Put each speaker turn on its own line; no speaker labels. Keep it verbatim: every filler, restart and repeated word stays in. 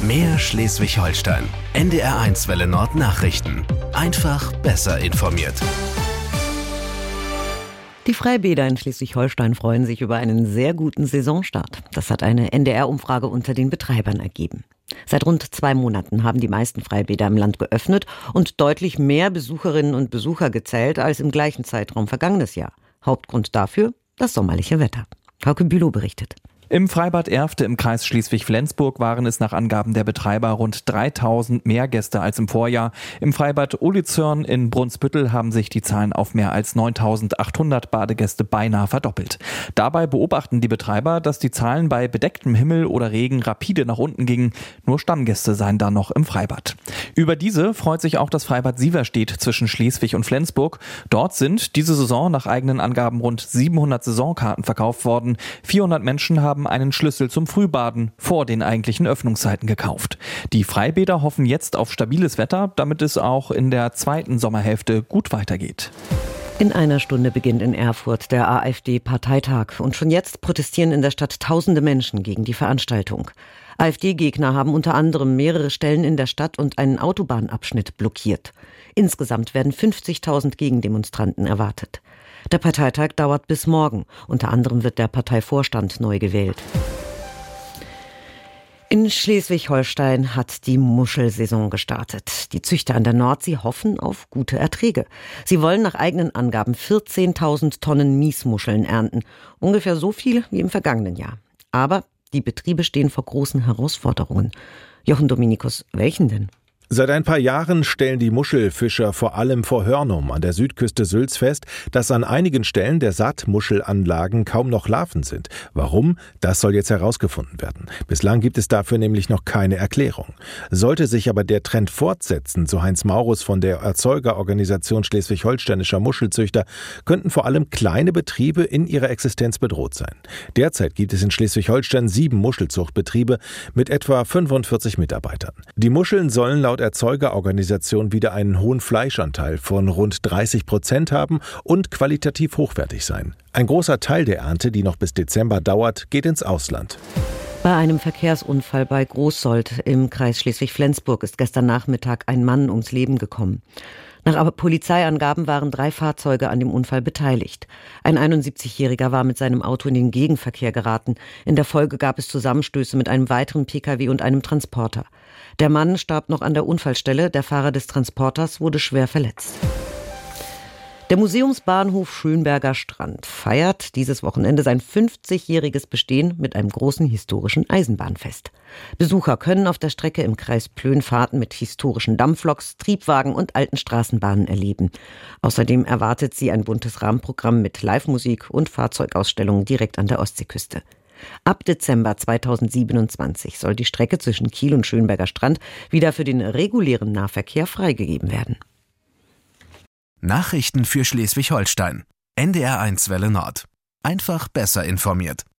Mehr Schleswig-Holstein. N D R eins Welle Nord Nachrichten. Einfach besser informiert.
Die Freibäder in Schleswig-Holstein freuen sich über einen sehr guten Saisonstart. Das hat eine N D R-Umfrage unter den Betreibern ergeben. Seit rund zwei Monaten haben die meisten Freibäder im Land geöffnet und deutlich mehr Besucherinnen und Besucher gezählt als im gleichen Zeitraum vergangenes Jahr. Hauptgrund dafür das sommerliche Wetter. Hauke Bülow berichtet.
Im Freibad Erfte im Kreis Schleswig-Flensburg waren es nach Angaben der Betreiber rund dreitausend mehr Gäste als im Vorjahr. Im Freibad Ulizörn in Brunsbüttel haben sich die Zahlen auf mehr als neuntausendachthundert Badegäste beinahe verdoppelt. Dabei beobachten die Betreiber, dass die Zahlen bei bedecktem Himmel oder Regen rapide nach unten gingen. Nur Stammgäste seien da noch im Freibad. Über diese freut sich auch das Freibad Sieverstedt zwischen Schleswig und Flensburg. Dort sind diese Saison nach eigenen Angaben rund siebenhundert Saisonkarten verkauft worden. vierhundert Menschen haben einen Schlüssel zum Frühbaden vor den eigentlichen Öffnungszeiten gekauft. Die Freibäder hoffen jetzt auf stabiles Wetter, damit es auch in der zweiten Sommerhälfte gut weitergeht.
In einer Stunde beginnt in Erfurt der AfD-Parteitag und schon jetzt protestieren in der Stadt tausende Menschen gegen die Veranstaltung. AfD-Gegner haben unter anderem mehrere Stellen in der Stadt und einen Autobahnabschnitt blockiert. Insgesamt werden fünfzigtausend Gegendemonstranten erwartet. Der Parteitag dauert bis morgen. Unter anderem wird der Parteivorstand neu gewählt. In Schleswig-Holstein hat die Muschelsaison gestartet. Die Züchter an der Nordsee hoffen auf gute Erträge. Sie wollen nach eigenen Angaben vierzehntausend Tonnen Miesmuscheln ernten. Ungefähr so viel wie im vergangenen Jahr. Aber die Betriebe stehen vor großen Herausforderungen. Jochen Dominikus, welchen denn?
Seit ein paar Jahren stellen die Muschelfischer vor allem vor Hörnum an der Südküste Sülz fest, dass an einigen Stellen der Saatmuschelanlagen kaum noch Larven sind. Warum? Das soll jetzt herausgefunden werden. Bislang gibt es dafür nämlich noch keine Erklärung. Sollte sich aber der Trend fortsetzen, so Heinz Maurus von der Erzeugerorganisation Schleswig-Holsteinischer Muschelzüchter, könnten vor allem kleine Betriebe in ihrer Existenz bedroht sein. Derzeit gibt es in Schleswig-Holstein sieben Muschelzuchtbetriebe mit etwa fünfundvierzig Mitarbeitern. Die Muscheln sollen laut Erzeugerorganisation wieder einen hohen Fleischanteil von rund dreißig Prozent haben und qualitativ hochwertig sein. Ein großer Teil der Ernte, die noch bis Dezember dauert, geht ins Ausland.
Bei einem Verkehrsunfall bei Großsold im Kreis Schleswig-Flensburg ist gestern Nachmittag ein Mann ums Leben gekommen. Nach Polizeiangaben waren drei Fahrzeuge an dem Unfall beteiligt. Ein einundsiebzigjähriger war mit seinem Auto in den Gegenverkehr geraten. In der Folge gab es Zusammenstöße mit einem weiteren Pkw und einem Transporter. Der Mann starb noch an der Unfallstelle, der Fahrer des Transporters wurde schwer verletzt. Der Museumsbahnhof Schönberger Strand feiert dieses Wochenende sein fünfzigjähriges Bestehen mit einem großen historischen Eisenbahnfest. Besucher können auf der Strecke im Kreis Plön Fahrten mit historischen Dampfloks, Triebwagen und alten Straßenbahnen erleben. Außerdem erwartet sie ein buntes Rahmenprogramm mit Live-Musik und Fahrzeugausstellungen direkt an der Ostseeküste. Ab Dezember zweitausendsiebenundzwanzig soll die Strecke zwischen Kiel und Schönberger Strand wieder für den regulären Nahverkehr freigegeben werden.
Nachrichten für Schleswig-Holstein. N D R eins Welle Nord. Einfach besser informiert.